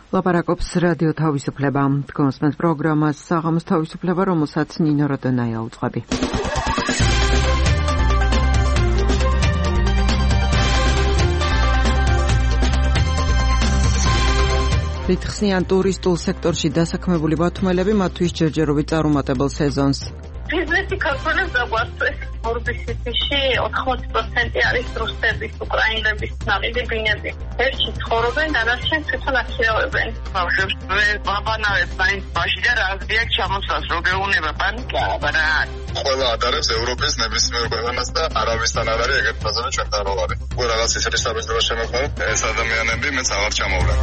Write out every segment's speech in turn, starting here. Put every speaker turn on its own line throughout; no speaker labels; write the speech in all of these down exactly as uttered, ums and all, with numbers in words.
ლაპარაკობს რადიო თავისუფლება. კონსპენთ პროგრამას საღამოს თავისუფლება, რომელსაც ნინო როდონაია უწყები. რითხსნიან ტურისტულ სექტორში დასაქმებული ბათუმელები მათთვის ჯერჯერობით წარუმატებელ სეზონს.
ბიზნესი ქართველებს დაგვასწრეს. ორბისში ოთხმოცი პროცენტი არის რუსების, უკრაინელების ნაყიდი ბინები. ერთში ცხოვრობენ, დანარჩენ თვითონ აქირავებენ.
ბავშვებს ვაბანავებ მაინც ბაში და რაზმი აქვს ჩამოსვლას, რო გეუბნება პანიკა, აბარა.
ყველა ატარებს ევროპის ნებისმიერ ქვეყანას და არავისთან არ არის ეგეთ ფაზონი ჩვენთან რო არის. უკვე რაღაც ისეთი საბერძნება შემოხვალ, ეს ადამიანები მეც აღარ ჩამოვლენ.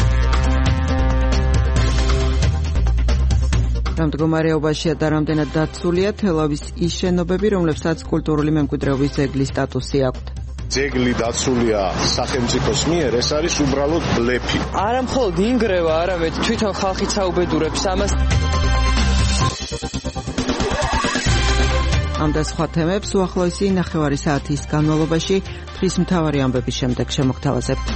რა მდგომარეობაშია და რამდენად დაცულია თელავის ის შენობები, რომლებსაც კულტურული მემკვიდრეობის ძეგლის სტატუსი აქვთ.
ძეგლი დაცულია სახელმწიფოს მიერ, ეს არის უბრალოდ ბლეფი.
არა მხოლოდ ინგრევა, არამედ თვითონ ხალხი საუბედურებს ამას.
ამ და სხვა თემებს უახლოესი ნახევარი საათის განმავლობაში დღის მთავარი ამბების შემდეგ შემოგთავაზებთ.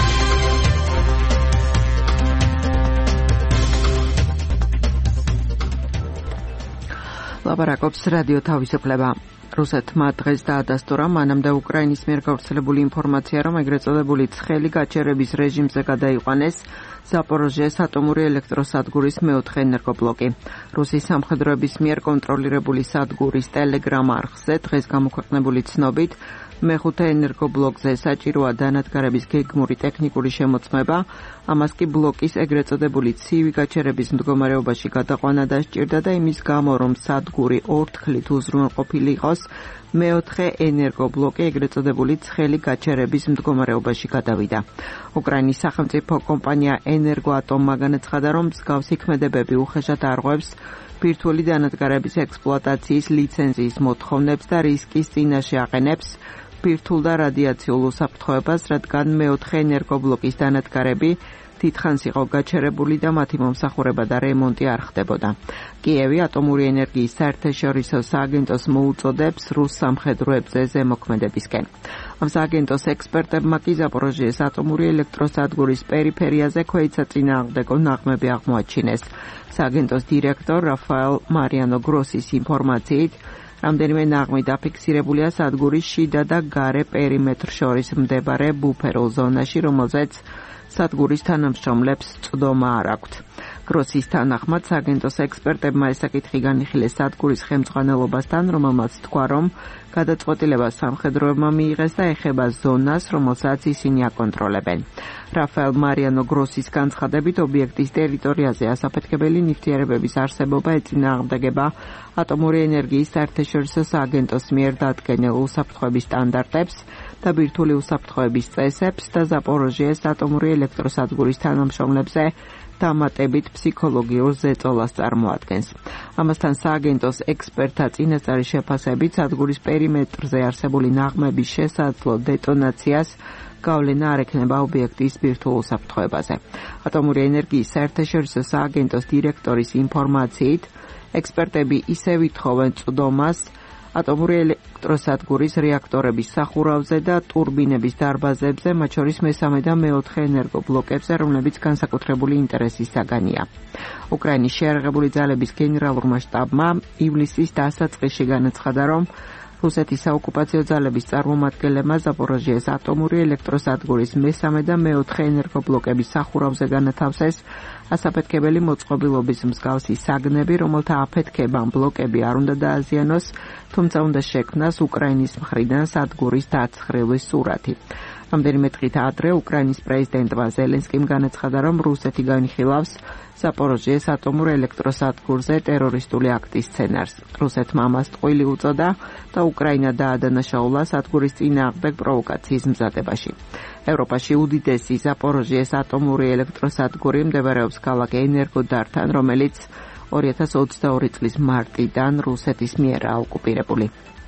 ლაპარაკობს რადიო თავისუფლება. რუსეთმა დღეს დაადასტურა მანამდე უკრაინის მიერ გავრცელებული ინფორმაცია, რომ ეგრეთ წოდებული ცხელი გაჩერების რეჟიმზე გადაიყვანეს ზაპოროჟიეს ატომური ელექტროსადგურის მეოთხე ენერგობლოკი. რუსის სამხედროების მიერ კონტროლირებული სადგურის ტელეგრამ არხზე დღეს გამოქვეყნებული ცნობით მეხუთე ენერგობლოკზე საჭიროა დანადგარების გეგმური ტექნიკური შემოწმება, ამას კი ბლოკის ეგრეთ წოდებული ცივი გაჩერების მდგომარეობაში გადაყვანა დასჭირდა და იმის გამო, რომ სადგური ორ თქლით უზრუნველყოფილი იყოს, მეოთხე ენერგობლოკი ეგრეთ წოდებული ცხელი გაჩერების მდგომარეობაში გადავიდა. უკრაინის სახელმწიფო კომპანია ენერგოატომმა განაცხადა, რომ მსგავსი ქმედებები უხეშად არღვევს ბირთვული დანადგარების ექსპლუატაციის ლიცენზიის მოთხოვნებს და რისკის წინაშე აყენებს ბირთვულ და რადიაციულ უსაფრთხოებას, რადგან მეოთხე ენერგობლოკის დანადგარები დიდხანს იყო გაჩერებული და მათი მომსახურება და რემონტი არ ხდებოდა. კიევი ატომური ენერგიის საერთაშორისო სააგენტოს მოუწოდებს რუს სამხედროებზე ზემოქმედებისკენ. ამ სააგენტოს ექსპერტებმა კი ზაპოროჟიეს ატომური ელექტროსადგურის პერიფერიაზე ქვეითსაწინააღმდეგო ნაღმები აღმოაჩინეს. სააგენტოს დირექტორ რაფაელ მარიანო გროსის ინფორმაციით, რამდენიმე ნაღმი დაფიქსირებულია სადგურის შიდა და გარე პერიმეტრ შორის მდებარე ბუფერულ ზონაში, რომელზეც სადგურის თანამშრომლებს წვდომა არ აქვთ. გროსის თანახმად სააგენტოს ექსპერტებმა ესაკითხი განიხილეს სადგურის ხელმძღვანელობასთან, რომელმაც თქვა, რომ გადაწყვეტილება სამხედროებმა მიიღეს და ეხება ზონას, რომელსაც ისინი აკონტროლებენ. რაფაელ მარიანო გროსის განცხადებით, ობიექტის ტერიტორიაზე ასაფეთქებელი ნივთიერებების არსებობა ეწინააღმდეგება ატომური ენერგიის საერთაშორისო სააგენტოს მიერ დადგენილ უსაფრთხოების სტანდარტებს და ბირთვული უსაფრთხოების წესებს და ზაპოროჟიეს ატომური ელექტროსადგურის თანამშრომლებზე დამატებით ფსიქოლოგიურ ზეწოლას წარმოადგენს. ამასთან სააგენტოს ექსპერტთა წინასწარი შეფასებით სადგურის პერიმეტრზე არსებული ნაღმების შესაძლო დეტონაციას გავლენა არ ექნება ობიექტის ბირთვულ უსაფრთხოებაზე. ატომური ენერგიის საერთაშორისო სააგენტოს დირექტორის ინფორმაციით, ექსპერტები ისევ ითხოვენ წვდომას ატომური ელექტროსადგურის რეაქტორების სახურავზე და ტურბინების დარბაზებზე, მათ შორის მესამე და მეოთხე ენერგობლოკებზე, რომლებიც განსაკუთრებული ინტერესის საგანია. უკრაინის შეიარაღებული ძალების გენერალურმა შტაბმა ივლისის დასაწყისში განაცხადა, რომ რუსეთის საოკუპაციო ძალების წარმომადგენლებმა ზაპოროჟიეს ატომური ელექტროსადგურის მესამე და მეოთხე ენერგობლოკების სახურავზე განათავსეს ასაფეთქებელი მოწყობილობის მსგავსი საგნები, რომელთა აფეთქებამ ბლოკები არ უნდა დააზიანოს, თუმცა უნდა შექმნას უკრაინის მხრიდან სადგურის დაცხრილის სურათი. რამდენიმე დღით ადრე უკრაინის პრეზიდენტმა ზელენსკიმ განაცხადა, რომ რუსეთი განიხილავს ზაპოროჟიეს ატომურ ელექტროსადგურზე ტერორისტული აქტის სცენარს. რუსეთმა ამას ტყვილი უწოდა და უკრაინა დაადანაშაულა სადგურის წინააღმდეგ პროვოკაციის მზადებაში. ევროპაში უდიდესი ზაპოროჟიეს ატომური ელექტროსადგური მდებარეობს ქალაქ ენერგოდართან, რომელიც ორი ათას ოცდაორი წლის მარტიდან რუსეთის მიერაა ოკუპირებული.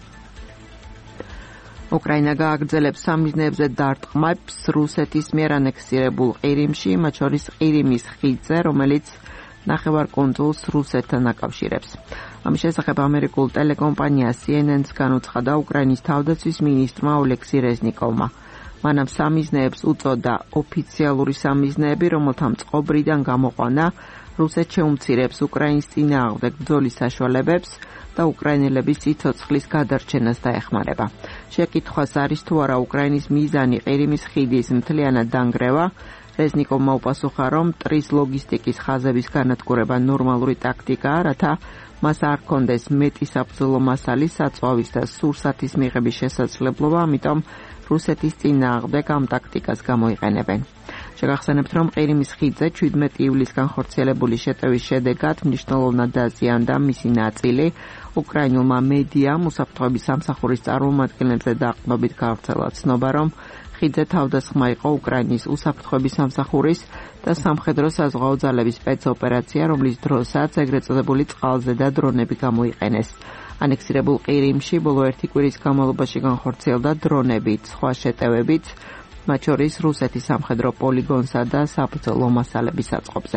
უკრაინა გააგრძელებს სამიზნეებზე დარტყმებს რუსეთის მიერ ანექსირებულ ყირიმში, მათ შორის ყირიმის ხიდზე, რომელიც ნახევარკუნძულს რუსეთთან აკავშირებს. ამის შესახებ ამერიკულ ტელეკომპანია C N N-ს განუცხადა უკრაინის თავდაცვის მინისტრმა ოლექსი რეზნიკოვმა. მანამ სამიზნეებს უწოდა ოფიციალური სამიზნეები, რომელთა მწყობრიდან გამოყვანა რუსეთს შეუმცირებს უკრაინის წინააღმდეგ ბრძოლის საშუალებებს და უკრაინელების სიცოცხლის გადარჩენას დაეხმარება. შეკითხვას არის თუ არა უკრაინის მიზანი ყირიმის ხიდის მთლიანად დანგრევა. რეზნიკოვმა უპასუხა, რომ მტრის ლოგისტიკის ხაზების განადგურება ნორმალური ტაქტიკაა, რათა მას არ ჰქონდეს მეტი საბრძოლო მასალის, საწვავის და სურსათის მიღების შესაძლებლობა, ამიტომ რუსეთის წინააღმდეგ ამ ტაქტიკას გამოიყენებენ. შეგახსენებთ, რომ ყირიმის ხიდზე შვიდმეტი ივლისს განხორციელებული შეტევის შედეგად მნიშვნელოვნად დაზიანდა მისი ნაწილი. უკრაინულმა მედიამ უსაფრთხოების სამსახურის წარმომადგენლებზე დაყრდნობით გავრცელა ცნობა, რომ ხიდზე თავდასხმა იყო უკრაინის უსაფრთხოების სამსახურის და სამხედრო საზღვაო ძალების სპეცოპერაცია, რომლის დროსაც ეგრეთ წოდებული წყალზედა დრონები გამოიყენეს. ანექსირებულ ყირიმში ბოლო ერთი კვირის განმავლობაში განხორციელდა დრონებით, სხვა შეტევებით, მათ შორის რუსეთის სამხედრო პოლიგონსა და საბრძოლო მასალების აწყობზე.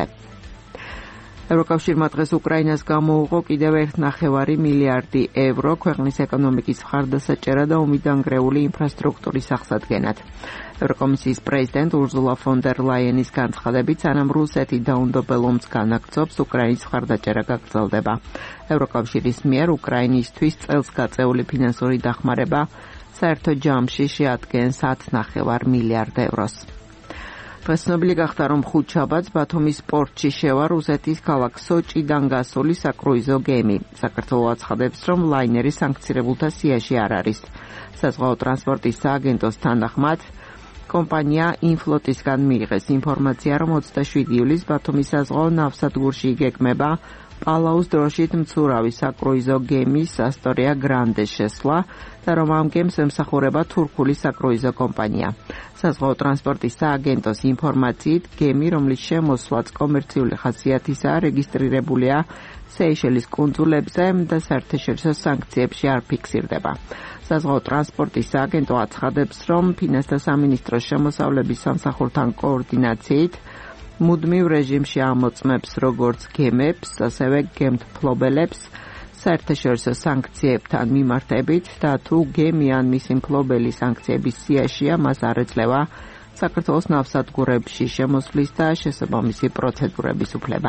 ევროკავშირმა დღეს უკრაინას გამოუღო კიდევ ერთ ნახევარი მილიარდი ევრო ქვეყნის ეკონომიკის მხარდასაჭერა და ომიდანგრეული ინფრასტრუქტურის აღსადგენად. ევროკომისიის პრეზიდენტ ურზულა ფონ დერ ლაიენის განცხადებით, სანამ რუსეთი დაუნდობელ ომს განაგრძობს, უკრაინის მხარდაჭერა გაგრძელდება. ევროკავშირის მიერ უკრაინისთვის წელს გაწეული ფინანსური დახმარება საერთო ჯამში შეადგენს ათი ნახევარ მილიარდ ევროს. დღეს ცნობილი გახდა, რომ ხუთშაბათს ბათუმის პორტში შევა რუსეთის ქალაქ სოჭიდან გასული საკრუიზო გემი. საქართველო აცხადებს, რომ ლაინერი სანქცირებულთა სიაში არ არის. საზღვაო ტრანსპორტის სააგენტოს თანახმად, კომპანია ინფლოტისგან მიიღეს ინფორმაცია, რომ ოცდაშვიდი ივლისს ბათუმის საზღვაო ნავსადგურში იგეგმება პალაუს დროშით მცურავი საკრუიზო გემის ასტორია გრანდეს შესვლა და რომ ამ გემს ემსახურება თურქული საკრუიზო კომპანია. საზღვაო ტრანსპორტის სააგენტოს ინფორმაციით, გემი, რომლის შემოსვლაც კომერციული ხასიათისაა, რეგისტრირებულია სეიშელის კუნძულებზე და საერთაშორისო სანქციებში არ ფიქსირდება. საზღვაო ტრანსპორტის სააგენტო აცხადებს, რომ ფინანსთა სამინისტროს შემოსავლების სამსახურთან კოორდინაციით მუდმივ რეჟიმში ამოწმებს როგორც გემებს, ასევე გემთმფლობელებს საერთაშორისო სანქციებთან მიმართებით და თუ გემი ან მისი მფლობელი სანქციების სიაშია, მას არ ეძლევა საქართველოს ნავსადგურებში შემოსვლის და შესაბამისი პროცედურების უფლება.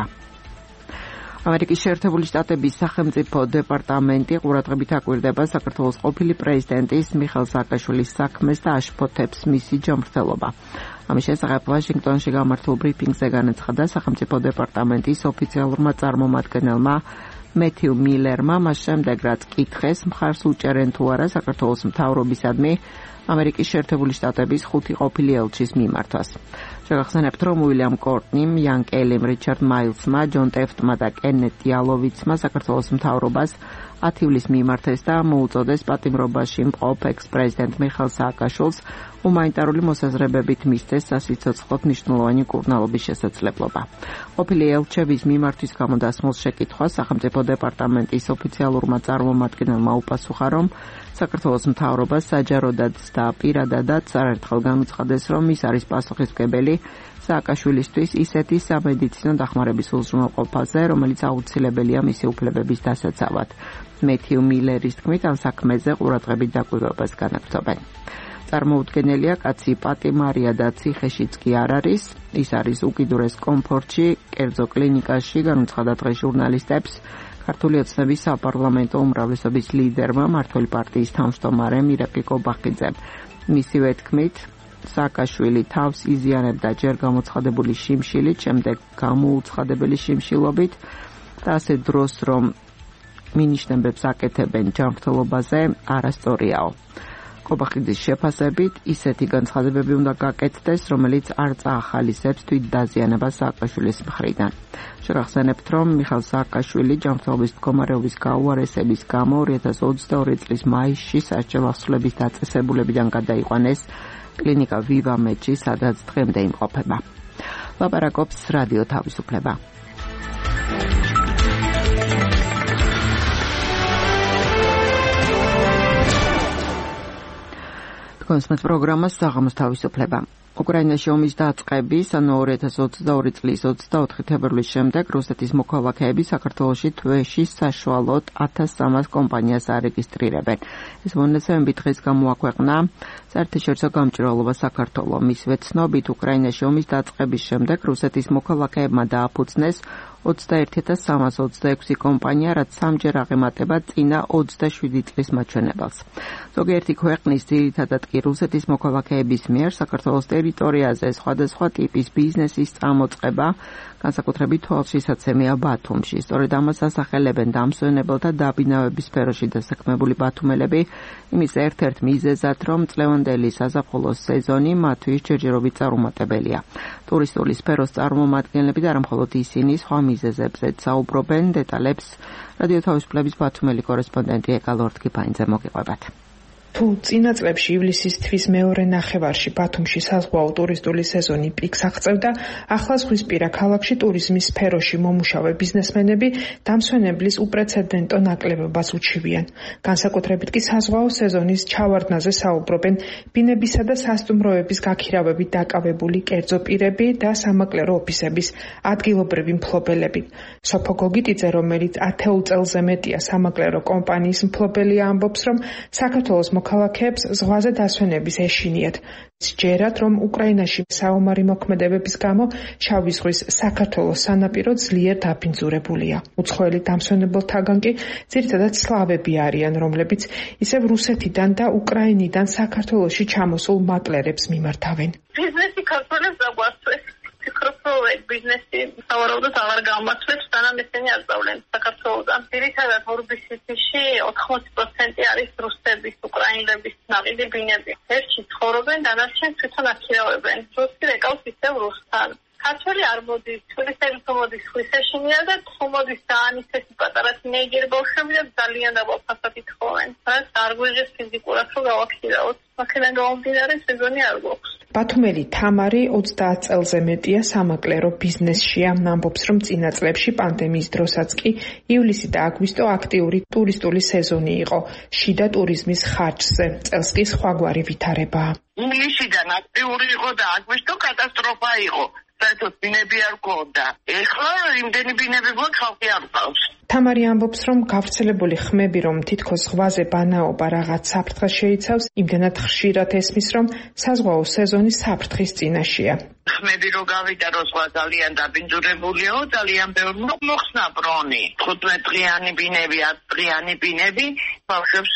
ამერიკის შეერთებული შტატების სახელმწიფო დეპარტამენტი ყურადღებით აკვირდება საქართველოს ყოფილი პრეზიდენტის მიხეილ სააკაშვილის საქმეს და აშფოთებს მისი ჯანმრთელობა. ამის შესახებ ვაშინგტონში გამართულ ბრიფინგზე განაცხადა სახელმწიფო დეპარტამენტის ოფიციალურმა წარმომადგენელმა მეთიუ მილერმა, მას შემდეგ რაც კითხეს მხარს უჭერენ თუ არა საქართველოს მთავრობისადმი ამერიკის შეერთებული შტატების ხუთი ყოფილი ელჩის მიმართვას. შეგახსენებთ, რომ უილიამ კორტნიმ, იან კელიმ, რიჩარდ მაილსმა, ჯონ ტეფტმა და კენეთ დიალოვიცმა საქართველოს მთავრობას ათი ივლისს მიმართეს და მოუწოდეს პატიმრობაში მყოფ ექს-პრეზიდენტ მიხეილ სააკაშვილს ჰუმანიტარული მოსაზრებებით მისცეს სასიცოცხლოდ მნიშვნელოვანი მკურნალობის შესაძლებლობა. ყოფილი ელჩების მიმართვის გამოდასმულ შეკითხვას სახელმწიფო დეპარტამენტის ოფიციალურმა წარმომადგენელმა უპასუხა, რომ საქართველოს მთავრობას საჯაროდაც და პირადადაც არაერთხელ განუცხადეს, რომ ის არის პასუხისმგებელი სააკაშვილისთვის ისეთი სამედიცინო დახმარების უზრუნველყოფაზე, რომელიც აუცილებელია მისი უფლებების დასაცავად. მეთიუ მილერის თქმით, ამ საქმეზე ყურადღებით დაკვირვებას განაგრძობენ. წარმოუდგენელია, კაცი პატიმარია და ციხეშიც კი არ არის. ის არის უკიდურეს კომფორტში, კერძო კლინიკაში, განუცხადა დღეს ჟურნალისტებს ქართული ოცნების საპარლამენტო უმრავლესობის ლიდერმა, მმართველი პარტიის თავმჯდომარემ ირაკლი კობახიძემ. მისივე თქმით, სააკაშვილი თავს იზიანებდა ჯერ გამოცხადებული შიმშილით, შემდეგ გამოუცხადებელი შიმშილობით და ასე დროს, რომ მინიშნებებს აკეთებენ ჯანმრთელობაზე, არასწორიაო. კობახიძის შეფასებით, ისეთი განცხადებები უნდა გაკეთდეს, რომელიც არ წაახალისებს თვით დაზიანებას სააკაშვილის მხრიდან. შეგახსენებთ, რომ მიხეილ სააკაშვილი ჯანმრთელობის მდგომარეობის გაუარესების გამო ორი ათას ოცდაორი წლის მაისში საარჩევნო აღსრულების დაწესებულებიდან გადაიყვანეს კლინიკა ვივამედში, სადაც დღემდე იმყოფება. ლაპარაკობს რადიო თავისუფლება. კონსმეთ პროგრამას საღამოს თავისუფლება. უკრაინაში ომის დაწყების, ანუ ორი ათას ოცდაორი წლის ოცდაოთხი თებერვლის შემდეგ რუსეთის მოქალაქეები საქართველოში თვეში საშუალოდ ათას სამას კომპანიას არეგისტრირებენ. ეს მონაცემები დღეს გამოაქვეყნა საერთაშორისო გამჭვირვალობა საქართველო. მისივე ცნობით, უკრაინაში ომის დაწყების შემდეგ რუსეთის მოქალაქეებმა დააფუძნეს ოცდაერთი ათას სამას ოცდაექვსი კომპანია, რაც სამჯერ აღემატება წინა ოცდაშვიდი წლის მაჩვენებელს. ზოგიერთი ქვეყნის, ძირითადად კი რუსეთის მოქალაქეების მიერ საქართველოს ტერიტორიაზე სხვადასხვა ტიპის ბიზნესის წამოწყება განსაკუთრებით თვალშისაცემია ბათუმში. სწორედ ამას ასახელებენ დამსვენებელთა დაბინავების სფეროში დასაქმებული ბათუმელები, იმის ერთ-ერთ მიზეზად, რომ წლევანდელი საზაფხულო სეზონი მათთვის ჯერჯერობით წარუმატებელია. ტურისტული სფეროს წარმომადგენლები და არა მხოლოდ ისინი სხვა მიზეზებზეც საუბრობენ. დეტალებს რადიო თავისუფლების ბათუმელი კორესპონდენტი ეკა ლორთქიფანიძე მოგიყვებათ.
თუ წინა წლებში ივლისის თვის მეორე ნახევარში ბათუმში საზღვაო ტურისტული სეზონი პიკს აღწევდა, ახლა ზღვისპირა ქალაქში ტურიზმის სფეროში მომუშავე ბიზნესმენები დამსვენებლის უპრეცედენტო ნაკლებობას უჩივიან. განსაკუთრებით კი საზღვაო სეზონის ჩავარდნაზე საუბრობენ ბინებისა და სასტუმროების გაქირავებით დაკავებული კერძო პირები და სამაკლერო ოფისების ადგილობრივი მფლობელები. სოფო გოგიტიძე, რომელიც ათეულ წელზე მეტია სამაკლერო კომპანიის მფლობელია, ამბობს, რომ საქართველოს მოქალაქეებს ზღვაზე დასვენების ეშინიათ. სჯერათ, რომ უკრაინაში საომარი მოქმედებების გამო შავი ზღვის საქართველოს სანაპირო ძლიერ დაბინძურებულია. უცხოელი დამსვენებელთაგან კი ძირითადად სლავები არიან, რომლებიც ისევ რუსეთიდან და უკრაინიდან საქართველოში ჩამოსულ მაკლერებს მიმართავენ.
ბიზნესი ქართველებს დაგვასწრეს. ფიქრობ, ბიზნესი სავარაუდოდ აღარ გამართლებს, სანამ ესენი არ სწავლენ საქართველოდან. ძირითადად ორბისისში ოთხმოცი პროცენტი არის რუსების, უკრაინელების ნაყიდი ბინები. ერთში ცხოვრობენ, დანარჩენ თვითონ აქირავებენ. რუსი რეკავს ისევ რუსთან. ქართველი არ მოდის, თურისტები თუ მოდის ხვისეშინია და თუ მოდის ძალიან ისეთი პატარა თინეიჯერი ბავშვები და ძალიან დაბალ ფასად ითხოვენ. რაც არ გვეღეს ფიზიკურად რომ გავაქირავოთ. აქედან გამომდინარე სეზონი არ გვაქვს.
ბათუმელი თამარი ოცდაათ წელზე მეტია სამაკლერო ბიზნესშია. ამბობს, რომ წინა წლებში პანდემიის დროსაც კი ივლისი და აგვისტო აქტიური ტურისტული სეზონი იყო შიდა ტურიზმის ხარჯზე. წელს კი სხვაგვარი ვითარებაა.
ივლისიდან აქტიური იყო და აგვისტო კატასტროფა იყო. საერთოდ ბინები არ გქონდა. ეხლა იმდენი ბინები გვაქვს, ხალხი არ ყავს.
თამარი ამბობს, რომ გავრცელებული ხმები, რომ თითქოს ზღვაზე ბანაობა რაღაც საფრთხეს შეიცავს, იმდენად ხშირად ესმის, რომ საზღვაო სეზონი საფრთხის წინაშეა.
ხმები რო გავიდა, რომ ზღვა ძალიან დაბინძურებულიო, ძალიან ბევრი მოხსნა ბრონი. თხუთმეტდღიანი ბინები, ათდღიანი ბინები, ბავშვებს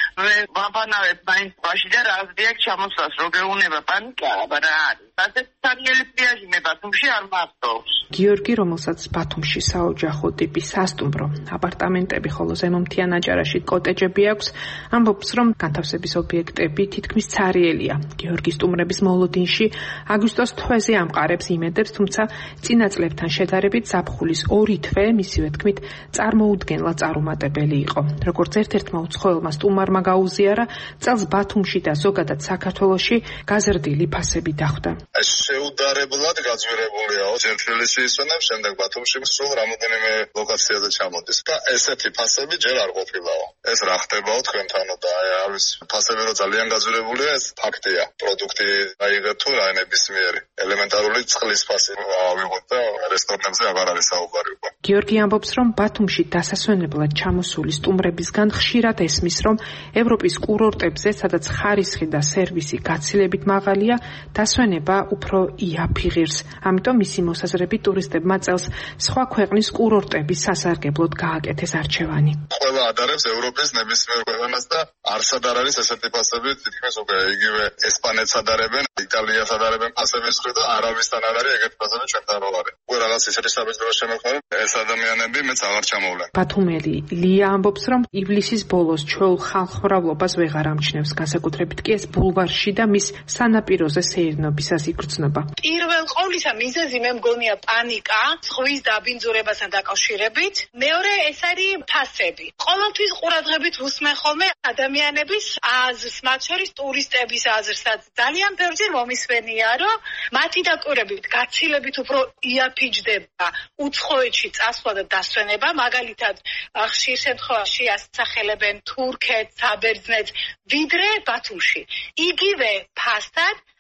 ვაბანავებ მაინც ზღვაში და რა ზრდიაქ ჩამოსვას, რო გეუნება პანიკა, აბა რა არის. ასე სერიალი პლიაჟი მე ბათუმში არ მართობს.
გიორგი, რომელსაც ბათუმში საოჯახო ტიპის სასტუმრო, აპარტამენტები, ხოლო ზემომთიან აჭარაში კოტეჯები აქვს, ამბობს, რომ განთავსების ობიექტები თითქმის ცარიელია. გიორგის სტუმრების მოლოდინში აგვისტოს თვეზე ამყარებს იმედებს, თუმცა წინა წლებთან შედარებით ზაფხულის ორი თვე, მისივე თქმით, წარმოუდგენლად წარუმატებელი იყო. როგორც ერთ-ერთმა უცხოელმა სტუმარმა გაუზიარა, წელს ბათუმში და ზოგადად საქართველოში გაზრდილი ფასები დახვდა.
ეს შეუდარებლად გაძვირებულია. ჯერ თბილისში ისვენებს, შემდეგ ბათუმში სულ რამოდენიმე ლოკაციაზე ჩამოდის. და ესეთი ფასები ჯერ არ ყოფილაო. ეს რა ხდებაო თქვენთანო და არის ფასები რო ძალიან გაძვირებულია, ეს ფაქტია. პროდუქტი აიღეთ თუ რა ნებისმიერი ელემენტარული წყლის ფასი ავიღოთ და რესტორნებზე აღარ არის საუბარი უკვე.
გიორგი ამბობს, რომ ბათუმში დასასვენებლად ჩამოსული სტუმრებისგან ხშირად ესმის, რომ ევროპის კურორტებზე, სადაც ხარისხი და სერვისი გაცილებით მაღალია, დასვენება უფრო იაფიღირს. ამიტომ მისი მოსაზრებით ტურისტებმა წელს სხვა ქვეყნის კურორტების სასარგებლოდ გააკეთეს არჩევანი.
ყველა ადარებს ევროპის ნებისმიერ ქვეყანას და არსად არ არის ესეთი ფასები, თითქმის უკვე იგივე ესპანეთს ადარებენ, იტალიას ადარებენ ფასების მხრიდან და არავისთან არ არის ეგეთი ფასები ჩვენთან რო არის. უკვე რაღაც ისეთი საბეჭდობა შემოხმარებ, ეს ადამიანები მეც აღარ ჩამოვლენ.
ბათუმელი ლია ამბობს, რომ ივლისის ბოლოს ჩვეულ ხალხმრავლობას ვეღარ ამჩნევს, განსაკუთრებით კი ეს ბულვარში და მის სანაპიროზე სეირნობისას იგრძნობა.
პირველ ყოვლისა მიზეზი მე მგონია პანიკა, ზღვის დაბინძურებასთან დაკავშირებით. მეორე ეს არის ფასები. ყოველთვის ყურადღებით ვუსმენ ხოლმე ადამიანების აზრს, მათ შორის ტურისტების აზრსაც. ძალიან ბევრჯერ მომისმენია, რომ მათი დაკვირვებით გაცილებით უფრო იაფიჯდება უცხოეთში წასვლა და დასვენება, მაგალითად ხშირ შემთხვევაში ასახელებენ თურქეთს, საბერძნეთს, ვიდრე ბათუმში. იგივე ფასად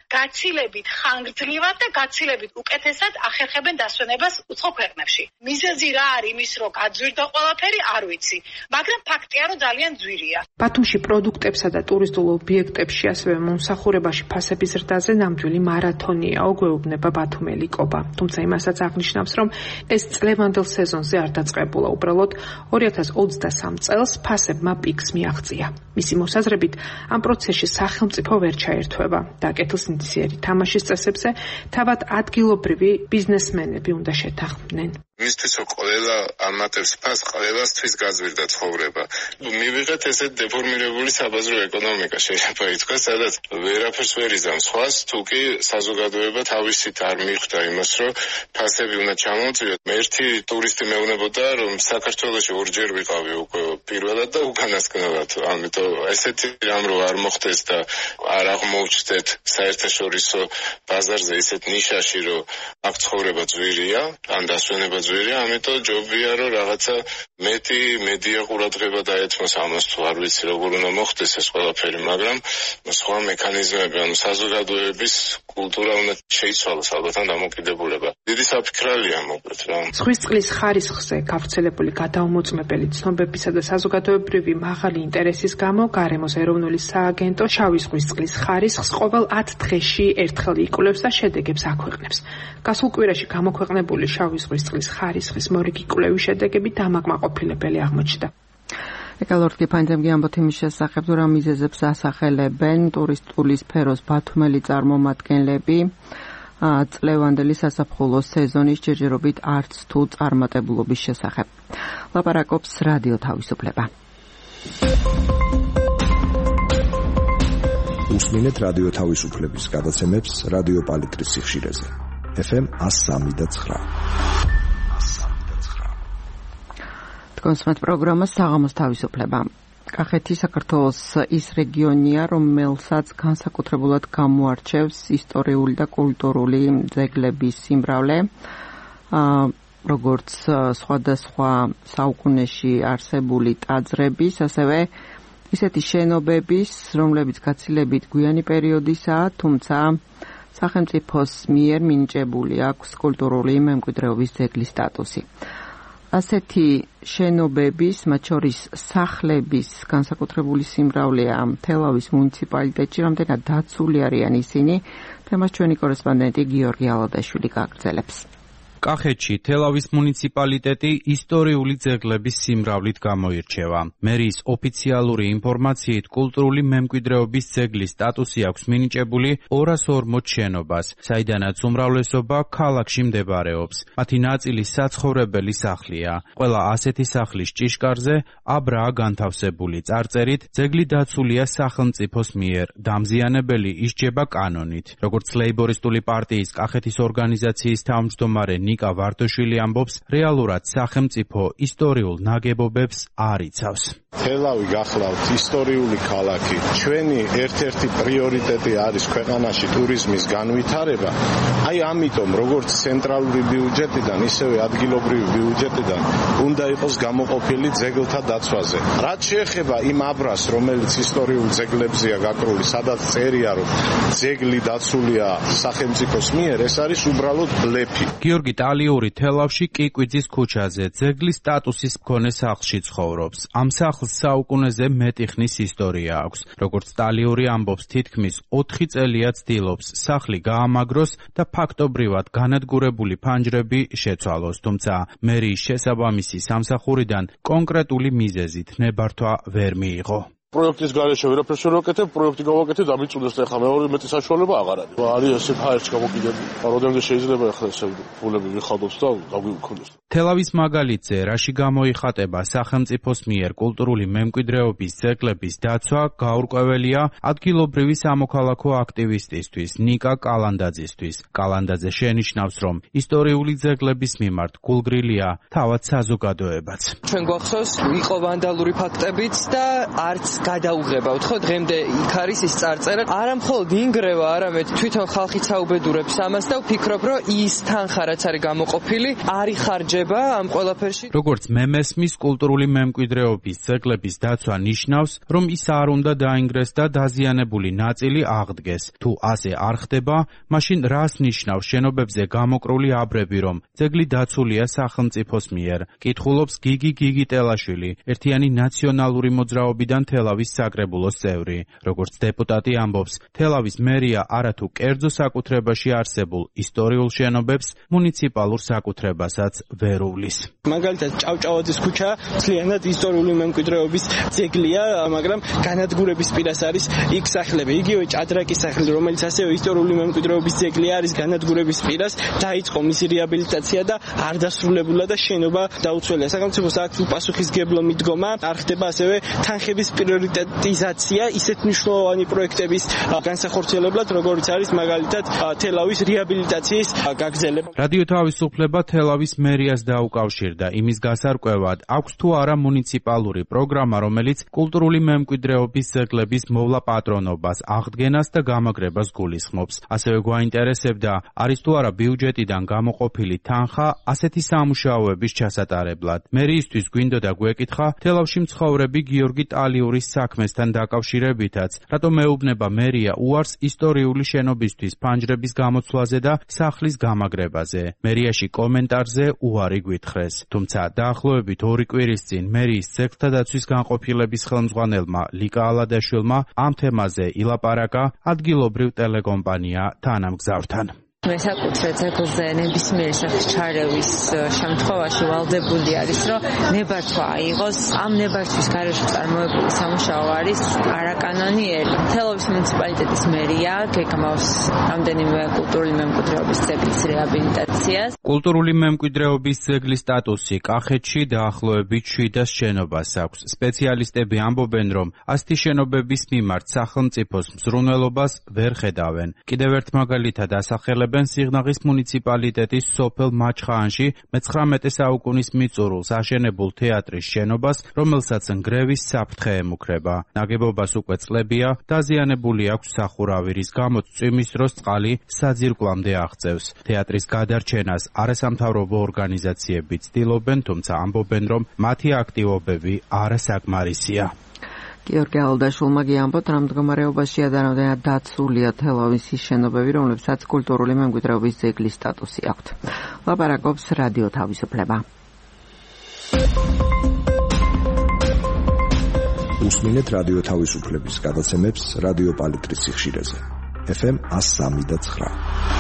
გაცილებით ხანგრძლივად და გაცილებით უკეთესად ახერხებენ დასვენებას უცხო ქვეყნებში. მიზეზი რა არის იმის, რომ გაძვირდა ყველაფერი, არ ვიცი, მაგრამ ფაქტია, რომ ძალიან ძვირია.
ბათუმში პროდუქტებსა და ტურისტულ ობიექტებში, ასევე მომსახურებაში ფასების ზრდაზე ნამდვილი მარათონია, ოგვეუბნება ბათუმელი კობა. თუმცა იმასაც აღნიშნავს, რომ ეს წლევანდელ სეზონზე არ დაწყებულა, უბრალოდ ორი ათას ოცდასამ წელს ფასებმა პიკს მიაღწია. მისი მოსაზრებით, ამ პროცესში სახელმწიფო ვერ ჩაერთვება და კეთილსინდისიერი თამაშის წესებზე თავად ადგილობრივი ბიზნესმენები უნდა შეთანხმდნენ.
მისთვის ყველა ამატებს ფას, ყველასთვის გაძვირდა ცხოვრება. მივიღეთ ესეთ დეფორმირებული საბაზრო ეკონომიკა, შეიძლება ითქვას, სადაც ვერაფერს ვერ იზამს სხვას, თუ კი საზოგადოება თავისით არ მიხვდა იმას, რომ ფასები უნდა ჩამოწიოთ. ერთი ტურისტი მეუბნებოდა, რომ საქართველოში ორჯერ ვიყავი უკვე პირველად და უკანასკნელად. ამიტომ ესეთი რამ რო არ მოხდეს და არ აღმოუჩნდეთ საერთაშორისო ბაზარზე ისეთ ნიშაში, რომ აქ ცხოვრება ძვირია, ან დასვენება ძვირია, ამიტომ ჯობია რომ რაღაცა მეტი მედია ყურადღება დაეთმოს ამას, თუ არ ვიცი როგორ უნდა მოხდეს ეს ყველაფერი, მაგრამ სხვა მექანიზმები, ანუ საზოგადოების კულტურა უნდა შეიცვალოს ალბათ ან დამოკიდებულება. დიდი საფიქრალია მოკლედ რა.
ზღვის წყლის ხარისხზე გავრცელებული გადაუმოწმებელი ცნობებისა და საზოგადოებრივი მაღალი ინტერესის გამო გარემოს ეროვნული სააგენტო შავი ზღვის წყლის ხარისხს ყოველ ათ დღეში ერთხელ იკვლევს და შედეგებს აქვეყნებს. გასულ კვირაში გამოქვეყნებული შავი ზღვის წყლის ხარისხის მორიგი კვლევის შედეგები დამაკმაყოფილებელი აღმოჩნდა.
ეკალორტი ფანჯემგი ამბობთ იმის შესახებ, თუ რა მიზეზებს ასახელებენ ტურისტული სფეროს ბათუმელი წარმომადგენლები წლევანდელი საზაფხულო სეზონის ჯერჯერობით არც თუ წარმატებულობის შესახებ. ლაპარაკობს რადიო თავისუფლება.
უსმინეთ რადიო თავისუფლების გადაცემებს რადიო პალიტრის სიხშირეზე. ეფ ემ one oh three point nine.
კონსმეთ პროგრამა საღამოს თავისუფლება. კახეთი საქართველოს ის რეგიონია, რომელსაც განსაკუთრებულად გამოარჩევს ისტორიული და კულტურული ძეგლების სიმრავლე, როგორც სხვადასხვა საუკუნეში არსებული ტაძრების, ასევე ისეთი შენობების, რომლებიც გაცილებით გვიანი პერიოდისაა, თუმცა სახელმწიფოს მიერ მინიჭებული აქვს კულტურული მემკვიდრეობის ძეგლის სტატუსი. ასეთი შენობების, მათ შორის სახლების განსაკუთრებული სიმრავლეა თელავის მუნიციპალიტეტში, რამდენად დაცული არიან ისინი, თემას ჩვენი კორესპონდენტი გიორგი ალადაშვილი გააგრძელებს.
კახეთში თელავის მუნიციპალიტეტი ისტორიული ძეგლების სიმრავლით გამოირჩევა. მერიის ოფიციალური ინფორმაციით კულტურული მემკვიდრეობის ძეგლის სტატუსი აქვს მინიჭებული ორას ორმოც შენობას, საიდანაც უმრავლესობა ქალაქში მდებარეობს. მათი ნაწილი საცხოვრებელი სახლია. ყველა ასეთი სახლის ჭიშკარზე აბრაა განთავსებული წარწერით, ძეგლი დაცულია სახელმწიფოს მიერ, დამზიანებელი ისჯება კანონით. როგორც ლეიბორისტული პარტიის კახეთის ორგანიზაციის თავმჯდომარე ნიკა ვარდოშვილი ამბობს, რეალურად სახელმწიფო ისტორიულ ნაგებობებს არ იცავს.
თელავი გახლავთ ისტორიული ქალაქი. ჩვენი ერთ-ერთი პრიორიტეტი არის ქვეყანაში ტურიზმის განვითარება. აი ამიტომ როგორც ცენტრალური ბიუჯეტიდან, ისევე ადგილობრივი ბიუჯეტიდან უნდა იყოს გამოყოფილი ძეგლთა დაცვაზე. რაც შეეხება იმ აბრას, რომელიც ისტორიულ ძეგლებზეა გაკრული, სადაც წერია, რომ ძეგლი დაცულია სახელმწიფოს მიერ, ეს არის უბრალოდ ბლეფი.
გიორგი ტალიური თელავში კიკვიძის ქუჩაზე ძეგლის სტატუსის მქონე სახლში ცხოვრობს. ამ სახლს საუკუნეზე მეტი ხნის ისტორია აქვს. როგორც ტალიური ამბობს, თითქმის ოთხი წელია ცდილობს სახლი გაამაგროს და ფაქტობრივად განადგურებული ფანჯრები შეცვალოს, თუმცა მერიის შესაბამისი სამსახურიდან კონკრეტული მიზეზით ნებართვა ვერ მიიღო.
პროექტის გარეშე ვერაფერს ვერ ვაკეთებ, პროექტი გავაკეთე და მიწუდეს და ახლა მეორე მეტი საშუალება აღარ არის. არის ესე ფაერში გამოკიდებული. როდემდე შეიძლება ახლა ესე ფულები ვიხადოთ და გაგვიქონდეს.
თელავის მაგალითზე, რაში გამოიხატება სახელმწიფოს მიერ კულტურული მემკვიდრეობის ძეგლების დაცვა, გაურკვეველია ადგილობრივი სამოქალაქო აქტივისტისთვის, ნიკა კალანდაძისთვის. კალანდაძე შენიშნავს, რომ ისტორიული ძეგლების მიმართ გულგრილია თავად საზოგადოებაც.
ჩვენ გვახსოვს, იყო ვანდალური ფაქტებიც და არც გადაუღებავთ, ხო? დღემდე იქ არის ის წარწერა. არა მხოლოდ ინგრევა, არამედ თვითონ ხალხი საუბედურებს ამას და ვფიქრობ, რომ ის თანხა რაც არის გამოყოფილი, არ იხარჯება ამ ყველაფერში.
როგორც მე მესმის, კულტურული მემკვიდრეობის ძეგლების დაცვა ნიშნავს, რომ ის არ უნდა დაინგრეს და დაზიანებული ნაწილი აღდგეს. თუ ასე არ ხდება, მაშინ რას ნიშნავს შენობებზე გამოკრული აბრები, რომ ძეგლი დაცულია სახელმწიფოს მიერ? კითხულობს გიგი გიგიტელაშვილი, ერთიანი ნაციონალური მოძრაობიდან თელავის საკრებულოს წევრი. როგორც დეპუტატი ამბობს, თელავის მერია არათუ კერძო საკუთრებაში არსებულ ისტორიულ შენობებს, მუნიციპალურ საკუთრებასაც ვერ უვლის.
მაგალითად, ჭავჭავაძის ქუჩა მთლიანად ისტორიული მემკვიდრეობის ძეგლია, მაგრამ განადგურების პირას არის იქ სახლები. იგივე ჭადრაკის სახლი, რომელიც ასევე ისტორიული მემკვიდრეობის ძეგლი არის, განადგურების პირას დაიწყო მისი რეაბილიტაცია და არ დასრულებულა და შენობა დაუცველია. სახელმწიფოს აქვს უპასუხისმგებლო მიდგომა, არ ხდება ასევე თანხების პრიორიტეტიზაცია ისეთ მნიშვნელოვანი პროექტების განსახორციელებლად, როგორც არის მაგალითად თელავის რეაბილიტაციის გაგრძელება.
რადიო თავისუფლება თელავის მერიას დაუკავშირდა იმის გასარკვევად, აქვს თუ არა მუნიციპალური პროგრამა, რომელიც კულტურული მემკვიდრეობის ძეგლების მოვლა პატრონობას, აღდგენას და გამაგრებას გულისხმობს. ასევე გვაინტერესებდა, არის თუ არა ბიუჯეტიდან გამოყოფილი თანხა ასეთი სამუშაოების ჩასატარებლად. მერიისთვის გვინდოდა გვეკითხა თელავში მცხოვრები გიორგი ტალიურის საქმესთან დაკავშირებითაც, რატომ მეუბნება მერია უარს ისტორიული შენობისთვის ფანჯრების გამოცვლაზე და სახლის გამაგრებაზე. მერიაში კომენტარზე უარი გვითხრეს. თუმცა დაახლოებით ორი კვირის წინ მერიის ძეგლთა დაცვის განყოფილების ხელმძღვანელმა ლიკა ალადაშვილმა ამ თემაზე ილაპარაკა ადგილობრივ ტელეკომპანია თანამგზავრთან.
მესაკუთრე ძეგლზე ნებისმიერი სახის ჩარევის შემთხვევაში ვალდებული არის, რომ ნებართვა აიღოს. ამ ნებართვის გარეშე წარმოებული სამუშაო არის არაკანონიერი. თელავის მუნიციპალიტეტის მერია გეგმავს რამდენიმე კულტურული მემკვიდრეობის ძეგლის რეაბილიტაციას.
კულტურული მემკვიდრეობის ძეგლის სტატუსი კახეთში დაახლოებით შვიდას შენობას აქვს. სპეციალისტები ამბობენ, რომ ასეთი შენობების მიმართ სახელმწიფოს მზრუნველობას ვერ ხედავენ. კიდევ ერთ მაგალითად ასახელებენ სიღნაღის მუნიციპალიტეტის სოფელ მაჩხაანში მეცხრამეტე საუკუნის მიწურულს აშენებულ თეატრის შენობას, რომელსაც ნგრევის საფრთხე ემუქრება. ნაგებობას უკვე წლებია, დაზიანებული აქვს სახურავი, რის გამოც წვიმის დროს წყალი საძირკვლამდე აღწევს. თეატრის გადარჩენას არასამთავრობო ორგანიზაციები ცდილობენ, თუმცა ამბობენ, რომ მათი აქტივობები არასაკმარისია.
გიორგი ალადაშვილმა გიამბოთ, რომ მდგომარეობაშია და რამდენად დაცულია თელავის ის შენობები, რომლებსაც კულტურული მემკვიდრეობის ძეგლის სტატუსი აქვთ. ლაპარაკობს რადიო თავისუფლება.
უსმინეთ რადიო თავისუფლების გადაცემებს რადიო პალიტრის სიხშირეზე. ეფ ემ εκατო სამი და ცხრა.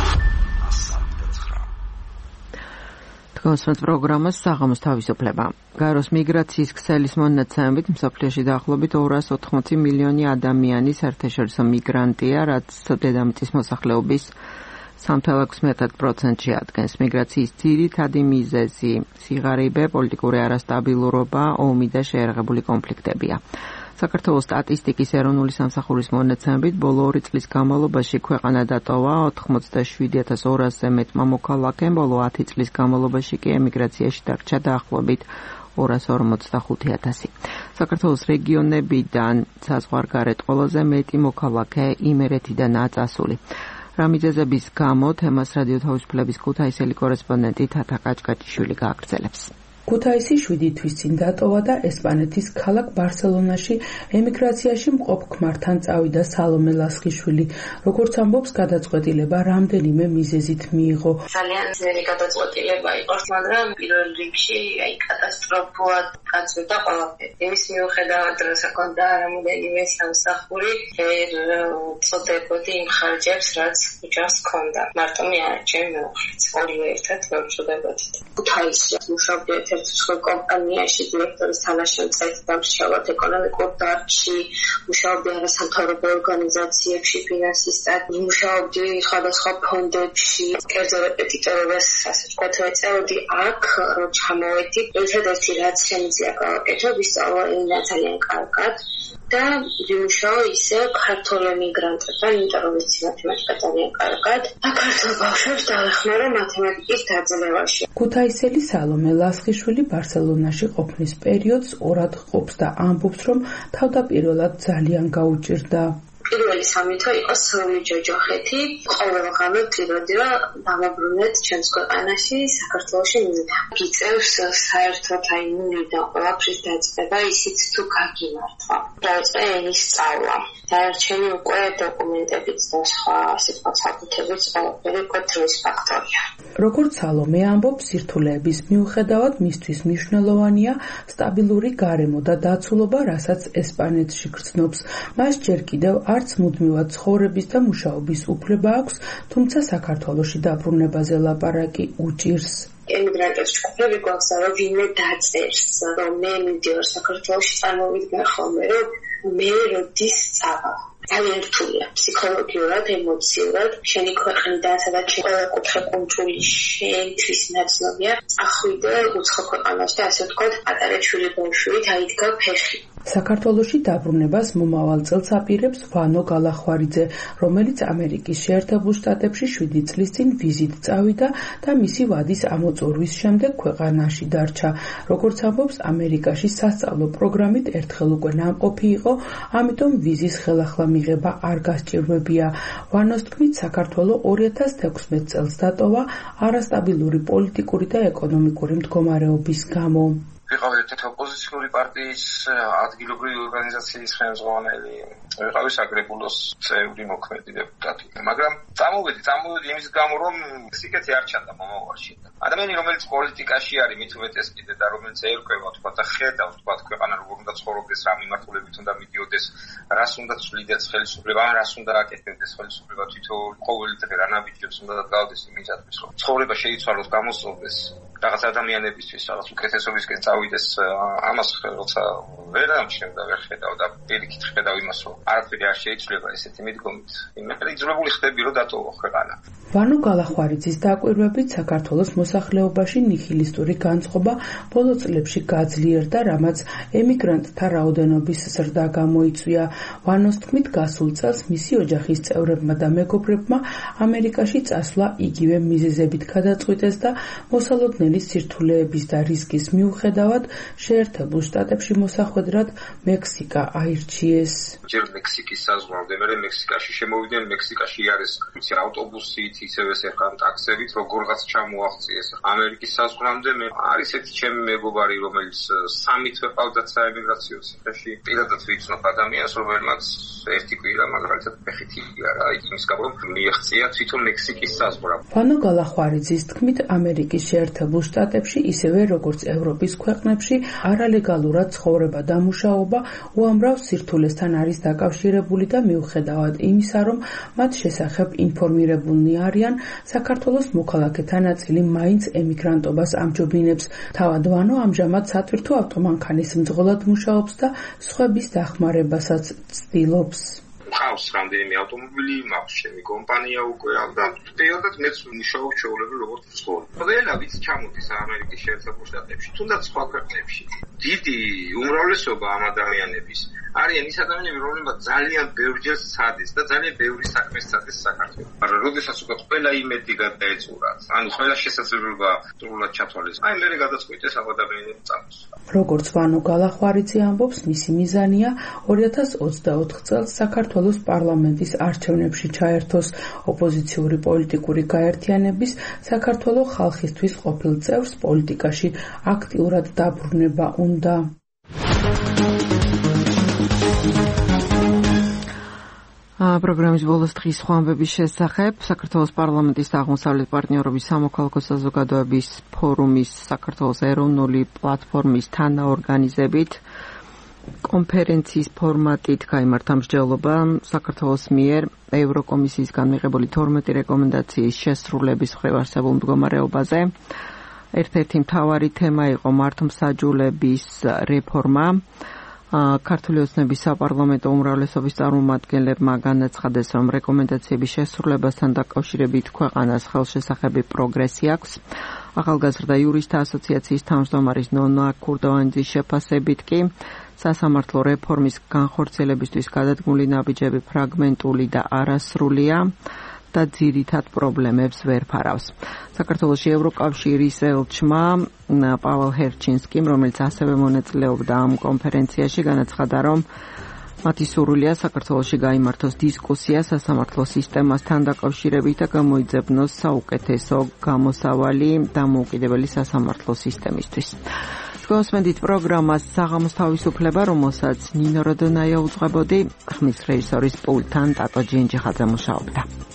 გასვენთ პროგრამას საღამოს თავისუფლება. გაროს მიგრაციის ქსელის მონაცემებით მსოფლიოში დაახლოებით ორას ოთხმოცი მილიონი ადამიანი საერთაშორისო მიგრანტია, რაც დედამიწის მოსახლეობის სამი ათეული ექვსი პროცენტი ადგენს. მიგრაციის ძირითადი მიზეზი სიღარიბე, პოლიტიკური არასტაბილურობა, ომი და შეერაღებული კონფლიქტებია. საქართველოს სტატისტიკის ეროვნული სამსახურის მონაცემებით ბოლო ორი წლის განმავლობაში ქვეყანა დატოვა ოთხმოცდაშვიდი ათას ორასზე მეტმა მოქალაქემ, ბოლო ათი წლის განმავლობაში კი ემიგრაციაში დარჩა დაახლოებით ორას ორმოცდახუთი ათასი. საქართველოს რეგიონებიდან საზღვარგარეთ ყველაზე მეტი მოქალაქე იმერეთიდანაა წასული. რა მიზეზების გამო თემას რადიო თავისუფლების ქუთაისელი კორესპონდენტი თათა კაჭკაჭიშვილი გააგრძელებს.
ქუთაისი შვიდი თვის წინ დატოვა და ესპანეთის ქალაქ ბარსელონაში ემიგრაციაში მყოფ ქმართან წავიდა სალომე ლასხიშვილი. როგორც ამბობს, გადაწყვეტილება რამდენიმე მიზეზით მიიღო.
ძალიან ძნელი გადაწყვეტილება იყო, მაგრამ პირველ რიგში აი კატასტროფულად გაწევდა ყველაფერი. იმის მიუხედავად, რომ საქონდა რამდენიმე სამსახური, ვერ წოდებოდი იმ ხარჯებს, რაც უჯარს ჰქონდა. მარტო მე არ ჩემი მეუღლეც ორივე ერთად ვერ ვწოდებოდით. ქუთაისში მუშაობდი ერთ სხვა კომპანიაში დირექტორის თანაშემწედ და მშობლად ეკონომიკურ დარგში, მუშაობდი არასამთავრობო ორგანიზაციებში, ფინანსისტად, მუშაობდი სხვადასხვა ფონდებში, კერძო რეპეტიტორობას, ასე ვთქვათ, ეწეოდი აქ, ჩამოვედი. ერთადერთი რაც შემიძლია გავაკეთო, ვისწავლო ენა ძალიან კარგად. და ვიმუშაო ისე ქართულ ემიგრანტებთან, იმიტომ რომ ვიცი მათემატიკა ძალიან კარგად. და ქართულ ბავშვებს დავეხმარა მათემატიკის დაძლევაში.
ქუთაისელი სალომე ლასხიშვილი ბარსელონაში ყოფნის პერიოდს ორად ყოფს და ამბობს, რომ თავდაპირველად ძალიან გაუჭირდა.
პირველი სამი თვე იყო სრული ჯოჯოხეთი. ყოველდღიურად წიროდია დამებრუნეთ ჩვენს ქვეყანაში, საქართველოში მივიდა. გიწევს საერთოდ აი ნულიდან ყველაფრის დაწყება, ისიც თუ გაგიმართვა. დაიწყე ენის სწავლა. დარჩენი უკვე დოკუმენტებიც და სხვა ასე ვთქვათ საკუთრებიც ყველაფერი უკვე დროის ფაქტორია.
როგორც სალომე ამბობს, სირთულეების მიუხედავად მისთვის მნიშვნელოვანია სტაბილური გარემო და დაცულობა, რასაც ესპანეთში გრძნობს. მას ჯერ კიდევ არც მუდმივად ცხოვრების და მუშაობის უფლება აქვს, თუმცა საქართველოში დაბრუნებაზე ლაპარაკი უჭირს.
ემიგრანტებს ჯგუფები გვაქვს, რომ ვინმე დაწერს, რომ მე მივდივარ საქართველოში, წარმოვიდგინე ხოლმე, რომ მე როდის წავალ. ძალიან რთულია ფსიქოლოგიურად, ემოციურად, შენი ქვეყნიდან, სადაც ყველა კუთხე კუნჭული შენთვის ნაცნობია, წახვიდე უცხო ქვეყანაში და ასე ვთქვათ, პატარა ჩვილი ბავშვით აიდგა ფეხი.
საქართველოში დაბრუნებას მომავალ წელს აპირებს ვანო გალახვარიძე, რომელიც ამერიკის შეერთებულ შტატებში შვიდი წლის წინ ვიზით წავიდა და მისი ვადის ამოწურვის შემდეგ ქვეყანაში დარჩა. როგორც ამბობს, ამერიკაში სასწავლო პროგრამით ერთხელ უკვე ნამყოფი იყო, ამიტომ ვიზის ხელახლა მიღება არ გასჭირვებია. ვანოს თქმით, საქართველო ორი ათას თექვსმეტ წელს დატოვა არასტაბილური პოლიტიკური და ეკონომიკური მდგომარეობის გამო.
ვიყავი ერთ-ერთი ოპოზიციური პარტიის ადგილობრივი ორგანიზაციის ხელმძღვანელი, ვიყავი საგრებულოს წევრი მოქმედი დეპუტატი. მაგრამ წამოვედი, წამოვედი იმის გამო, რომ სიკეთე არ ჩანდა მომავალში. ადამიანი, რომელიც პოლიტიკაში არის, მით უმეტეს კიდე და რომელიც ერკვევა, თქვა და ხედავს, თქვა ქვეყანა როგორ უნდა ცხოვრობდეს, რა მიმართულებით უნდა მიდიოდეს, რას უნდა ცვლიდეს ხელისუფლება, რას უნდა აკეთებდეს ხელისუფლება თვითონ ყოველი დღე რა ნაბიჯებს უნდა დაგავდეს იმისათვის, რომ ცხოვრება შეიცვალოს, გამოსწორდეს. რაღაც ადამიანებისთვის, რაღაც უკეთესობისკენ წავიდეს, ამას როცა ვერ ამჩნევ და ვერ ხედავ და პირიქით ხედავ იმას, რომ არაფერი არ შეიძლება ესეთი მიდგომით. იმედი იძულებული ხდები, რომ დატოვო ქვეყანა.
ვანო გალახვარიძის დაკვირვებით საქართველოს მოსახლეობაში ნიჰილისტური განწყობა ბოლო წლებში გაძლიერდა, რამაც ემიგრანტთა რაოდენობის ზრდა გამოიწვია. ვანოს თქმით, გასულ წელს მისი ოჯახის წევრებმა და მეგობრებმა ამერიკაში წასვლა იგივე მიზეზებით გადაწყვიტეს და მოსალოდნელი სირთულეების და რისკის მიუხედავად შეერთებულ შტატებში მოსახვედრად მექსიკა აირჩიეს.
ჯერ მექსიკის საზღვარამდე, მე მექსიკაში შემოვიდნენ, მექსიკაში არის ვიცი ავტობუსით, ისევე ერთხელ ტაქსებით, როგორღაც ჩამოაღწიეს ამერიკის საზღვრამდე. მე არის ერთი ჩემი მეგობარი, რომელიც სამი თვე ყავდათ საემიგრაციო ციხეში. პირადად ვიცნობ ადამიანს, რომელმაც ერთი კვირა მაგალითად ფეხით იგარა, იმის გამო რომ მიაღწია თვითონ მექსიკის საზღვრა.
ვანო გალახვარიძის თქმით, ამერიკის შეერთებულ შტატებში, ისევე როგორც ევროპის ქვეყნებში, არალეგალურად ცხოვრება და მუშაობა უამრავ სირთულესთან არის დაკავშირებული და მიუხედავად იმისა, რომ მათ შესახებ ინფორმირებულნი არიან, საქართველოს მოქალაქეთა ნაწილი მაინც ემიგრანტობას ამჯობინებს. თავად ვანო ამჟამად სატვირთო ავტომანქანის მძღოლად მუშაობს და სხვების დახმარებასაც ცდილობს.
ხავს რამდენიმე ავტომობილი, მაქვს ჩემი კომპანია უკვე და პირადად მეც მუშაობ ჩვეულებრივ როგორც მძღოლი. ყველა ვინც ჩამოდის ამერიკის შეერთებულ შტატებში, თუნდაც სხვა ქვეყნებში. დიდი უმრავლესობა ამ ადამიანების არიან ის ადამიანები, რომლებმაც ძალიან ბევრჯერ სცადეს და ძალიან ბევრი საქმე სცადეს საქართველოს. მაგრამ როდესაც უკვე ყველა იმედი გადაეწურათ, ანუ ყველა შესაძლებლობა სრულად ჩათვალეს, აი მერე გადაწყვიტეს ამ ადამიანებს წამოს.
როგორც ვანო გალახვარიძე ამბობს, მისი მიზანია ორი ათას ოცდაოთხ წელს საქართველოს პარლამენტის არჩევნებში ჩაერთოს. ოპოზიციური პოლიტიკური გაერთიანების საქართველოს ხალხისთვის ყოფილ წევრს პოლიტიკაში აქტიურად დაბრუნება უნდა.
პროგრამის ბოლოს დღის სხვა ამბების შესახებ საქართველოს პარლამენტის აღმოსავლეთ პარტნიორობის სამოქალაქო საზოგადოების ფორუმის საქართველოს ეროვნული პლატფორმის თანაორგანიზებით კონფერენციის ფორმატით გაიმართა მსჯელობა საქართველოს მიერ ევროკომისიისგან მიღებული თორმეტი რეკომენდაციის შესრულების მხრივ არსებულ მდგომარეობაზე. ერთ-ერთი მთავარი თემა იყო მართლმსაჯულების რეფორმა. ქართული ოცნების საპარლამენტო უმრავლესობის წარმომადგენლებმა განაცხადეს, რომ რეკომენდაციების შესრულებასთან დაკავშირებით ქვეყანას ხელშესახები პროგრესი აქვს. ახალგაზრდა იურისტთა ასოციაციის თავმჯდომარის ნონა ქურდოვანიძის შეფასებით კი სასამართლო რეფორმის განხორციელებისთვის გადადგმული ნაბიჯები ფრაგმენტული და არასრულია და ძირითად პრობლემებს ვერ ფარავს. საქართველოში ევროკავშირის ელჩმა პაველ ჰერჩინსკიმ, რომელიც ასევე მონაწილეობდა ამ კონფერენციაში, განაცხადა, რომ მათი სურვილია საქართველოში გაიმართოს დისკუსია სასამართლო სისტემასთან დაკავშირებით და გამოიძებნოს საუკეთესო გამოსავალი დამოუკიდებელი სასამართლო სისტემისთვის. გოსმენდით პროგრამას საღამოს თავისუფლება, რომელსაც ნინო როდონაია უძღვებოდი, ხმის რეჟისორის პულტთან ტატო ჯინჯიხაძე მუშაობდა.